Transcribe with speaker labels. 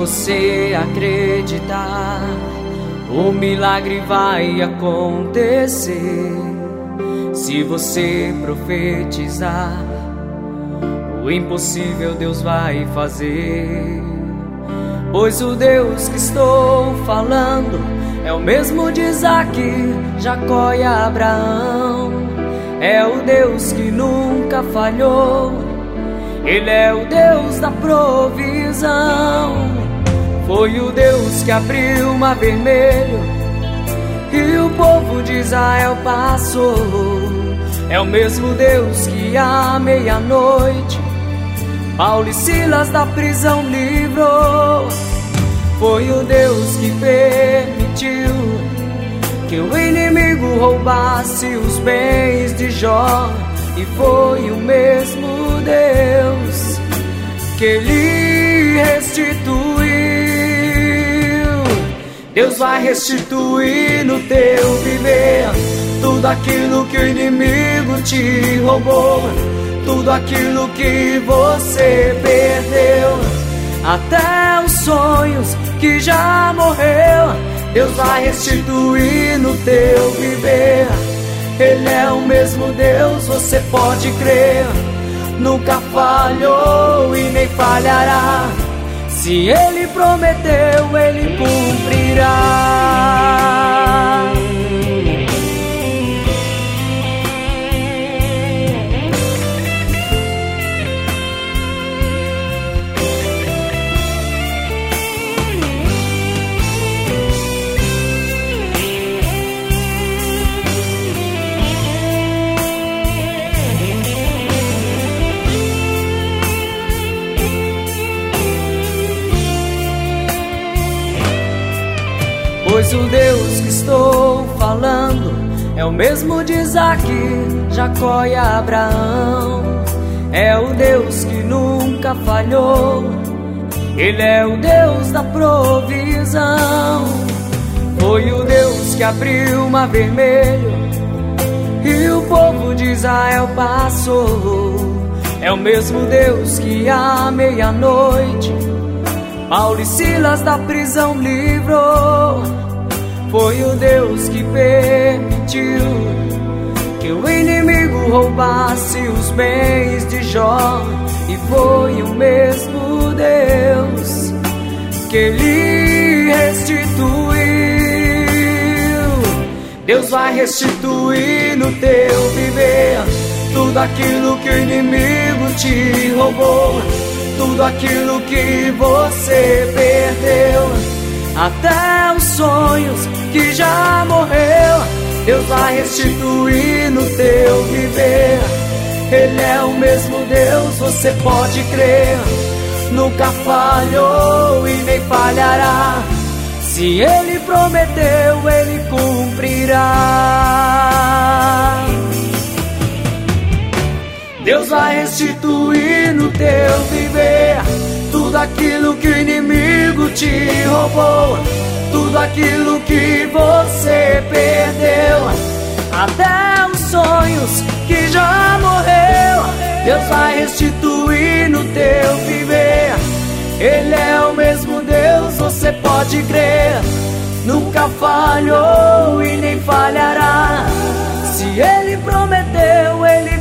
Speaker 1: você acreditar, o milagre vai acontecer. Se você profetizar, o impossível Deus vai fazer. Pois o Deus que estou falando é o mesmo de Isaac, Jacó e Abraão. É o Deus que nunca falhou, Ele é o Deus da provisão. Foi o Deus que abriu o mar vermelho e o povo de Israel passou. É o mesmo Deus que à meia-noite Paulo e Silas da prisão livrou. Foi o Deus que permitiu que o inimigo roubasse os bens de Jó. E foi o mesmo Deus que lhe restituiu. Deus vai restituir no teu viver tudo aquilo que o inimigo te roubou, tudo aquilo que você perdeu, até os sonhos que já morreu. Deus vai restituir no teu viver. Ele é o mesmo Deus, você pode crer. Nunca falhou e nem falhará. Se Ele prometeu, Ele cumprirá. Pois o Deus que estou falando é o mesmo de Isaac, Jacó e Abraão. É o Deus que nunca falhou, Ele é o Deus da provisão. Foi o Deus que abriu o mar vermelho e o povo de Israel passou. É o mesmo Deus que à meia-noite Paulo e Silas da prisão livrou. Foi o Deus que permitiu que o inimigo roubasse os bens de Jó. E foi o mesmo Deus que lhe restituiu. Deus vai restituir no teu viver tudo aquilo que o inimigo te roubou, tudo aquilo que você perdeu, até os sonhos que já morreu. Deus vai restituir no teu viver. Ele é o mesmo Deus, você pode crer. Nunca falhou e nem falhará. Se Ele prometeu, Ele cumprirá. Deus vai restituir no teu viver tudo aquilo que o inimigo te roubou, tudo aquilo que você perdeu, até os sonhos que já morreu. Deus vai restituir no teu viver. Ele é o mesmo Deus, você pode crer. Nunca falhou e nem falhará. Se Ele prometeu, Ele